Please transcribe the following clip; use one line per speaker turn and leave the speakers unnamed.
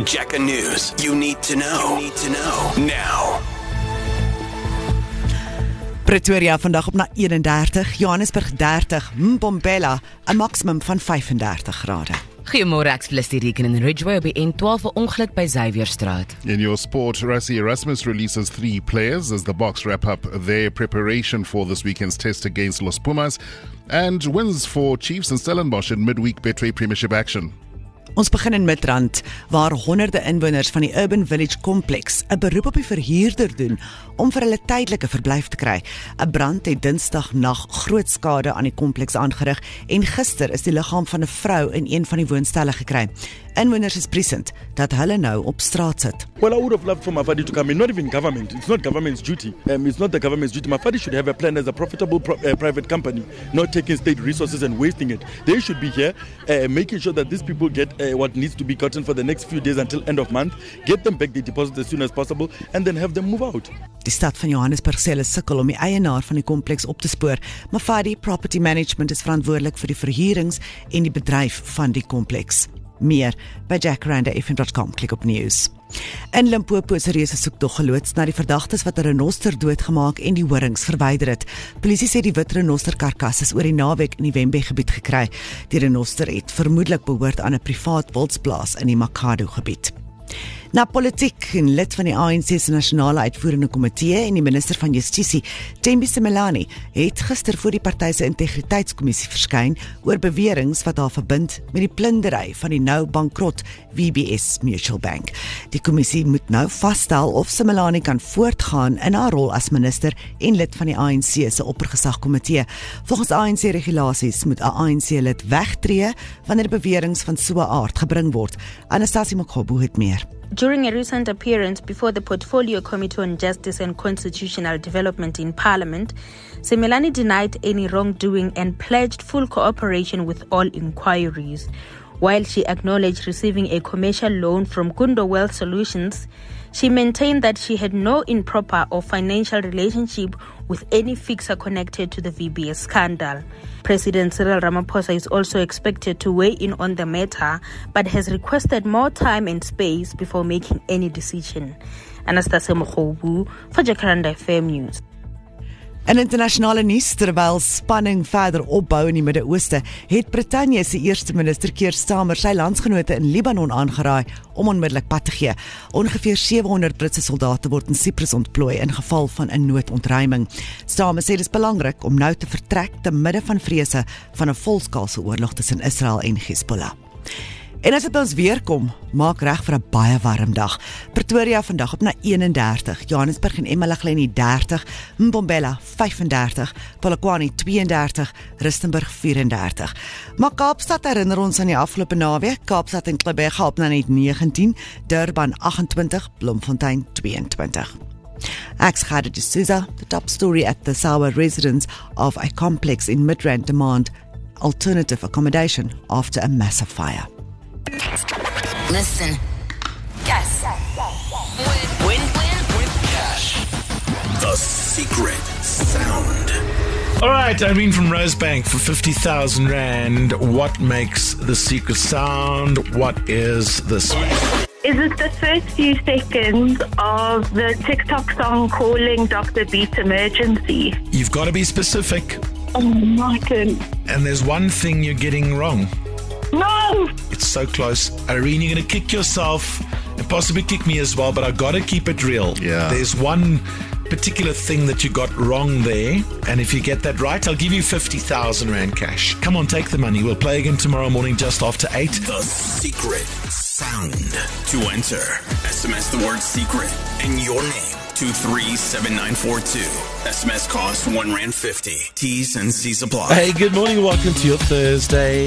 Jacka News. You need to know. Now.
Pretoria vandag op na 31, Johannesburg 30, Mbombela 'n maksimum van 35 grade.
Goeiemôre, ek is die Reken in Ridgeway op die N12 'n ongeluk by Xavierstraat.
In your sport, Rassie Erasmus releases 3 players as the Boks wrap up their preparation for this weekend's test against Los Pumas, and wins for Chiefs and Stellenbosch in midweek Betway Premiership action.
Ons begin in Midrand, waar honderde inwoners van die Urban Village Complex 'n beroep op die verhuurder doen om vir hulle tydelike verblyf te kry. 'n Brand het Dinsdagnag groot skade aan die kompleks aangerig en gister is die liggaam van 'n vrou in een van die woonstelle gekry. Inwoners is briesend dat hulle nou op straat sit.
Well, I would have loved for Mafadi to come in, not even government. It's not government's duty. It's not the government's duty. Mafadi should have a plan as a profitable private company, not taking state resources and wasting it. They should be here making sure that these people get what needs to be gotten for the next few days until end of month, get them back the deposit as soon as possible, and then have them move out.
Die stad van Johannesburg sê hulle sukkel om die eienaar van die kompleks op te spoor. Mafadi Property Management is verantwoordelik vir die verhuurings en die bedryf van die kompleks. Meer by jackrandafm.com, klik op news. In Limpopo is 'n reuse soektog geloods na die verdagtes wat 'n renoster doodgemaak en die horings verwyder het. Polisie sê die wit renoster karkas is oor die naweek in die Wembe gebied gekry. Die renoster het vermoedelik behoort aan 'n privaat wildsplaas in die Makado gebied. Na politiek, en lid van die ANC se nasionale uitvoerende komitee en die minister van Justisie, Thembi Simelane, het gister voor die party se integriteitskommissie verskyn oor beweringe wat haar verbind met die plundering van die nou bankrot WBS Mutual Bank. Die kommissie moet nou vasstel of Simelane kan voortgaan in haar rol as minister en lid van die ANC se oppergesagkomitee. Volgens ANC-regulasies moet 'n ANC-lid wegtree wanneer beweringe van so 'n aard gebring word. Anastasie Mokgobo het meer.
During a recent appearance before the Portfolio Committee on Justice and Constitutional Development in Parliament, Simelane denied any wrongdoing and pledged full cooperation with all inquiries. While she acknowledged receiving a commercial loan from Gundo Wealth Solutions, she maintained that she had no improper or financial relationship with any fixer connected to the VBS scandal. President Cyril Ramaphosa is also expected to weigh in on the matter, but has requested more time and space before making any decision. Anastasia Mokgobu for Jacaranda FM News.
In internasionale nuus, terwyl spanning verder opbou in die Midde-Ooste, het Brittanje se eerste minister Keir Starmer sy landsgenote in Libanon aangeraai om onmiddellik pad te gee. Ongeveer 700 Britse soldate word in Cyprus ontplooi in geval van 'n noodontruiming. Starmer sê dit is belangrik om nou te vertrek te midde van vrese van 'n volskaalse oorlog tussen Israel en Hezbollah. En as dit ons weer kom, maak reg vir 'n baie warm dag. Pretoria vandag op na 31, Johannesburg en Mpumalanga in die 30, Mbombela 35, Polokwane 32, Rustenburg 34. Maar Kaapstad herinner ons aan die afgelope naweek, Kaapstad en Klerberg op na net 19, Durban 28, Bloemfontein 22. Ek's Khadija D'Souza. The top story at the Sawa residents of a complex in Midrand demand alternative accommodation after a massive fire.
Listen. Yes. Win
Cash. The secret sound.
All right, Irene from Rosebank for 50,000 Rand. What makes the secret sound? What is this?
Is it the first few seconds of the TikTok song calling Dr. Beats Emergency?
You've got to be specific.
Oh my goodness.
And there's one thing you're getting wrong.
No!
It's so close. Irene, you're going to kick yourself and possibly kick me as well, but I've got to keep it real.
Yeah.
There's one particular thing that you got wrong there, and if you get that right, I'll give you 50,000 Rand cash. Come on, take the money. We'll play again tomorrow morning just after 8.
The secret sound. To enter, SMS the word secret and your name to 37942. SMS costs R1.50. T's and C's apply.
Hey, good morning. Welcome to your Thursday.